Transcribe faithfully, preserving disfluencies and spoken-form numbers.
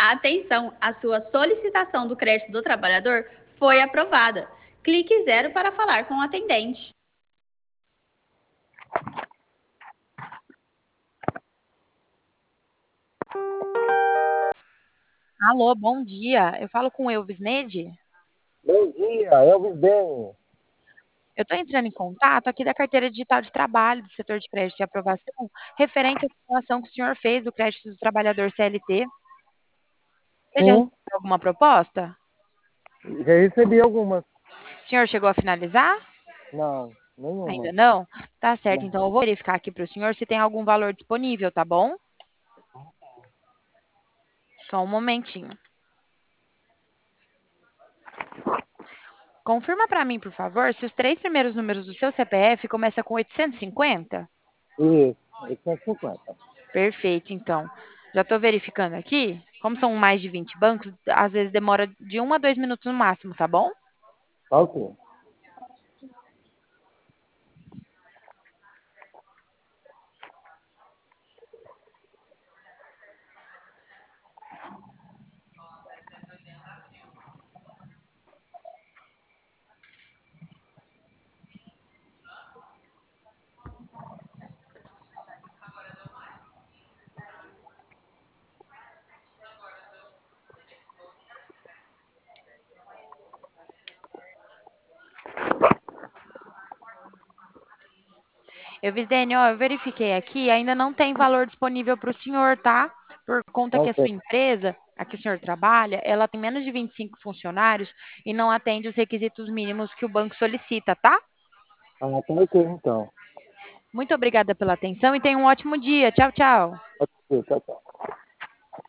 Atenção, a sua solicitação do crédito do trabalhador foi aprovada. Clique zero para falar com o atendente. Alô, bom dia. Eu falo com o Elvis Nede. Bom dia, Elvis Bem. Eu estou entrando em contato aqui da carteira digital de trabalho do setor de crédito e aprovação, referente à situação que o senhor fez do crédito do trabalhador C L T. Você já Sim, recebeu alguma proposta? já recebi algumas. O senhor chegou a finalizar? Não, nenhuma. Ainda não? Tá certo, Não. então eu vou verificar aqui para o senhor se tem algum valor disponível, tá bom? Só um momentinho. Confirma para mim, por favor, se os três primeiros números do seu C P F começam com oitocentos e cinquenta? Isso, oitocentos e cinquenta. Perfeito, então. Já estou verificando aqui. Como são mais de vinte bancos, às vezes demora de um a dois minutos no máximo, tá bom? Tá ok. Eu, Visdênio, ó, eu verifiquei aqui, ainda não tem valor disponível para o senhor, tá? Por conta Tá que a sua ok. empresa, a que o senhor trabalha, ela tem menos de vinte e cinco funcionários e não atende os requisitos mínimos que o banco solicita, tá? Ah, tá ok então. Muito obrigada pela atenção e tenha um ótimo dia. Tchau, tchau. Ok, tchau, tchau.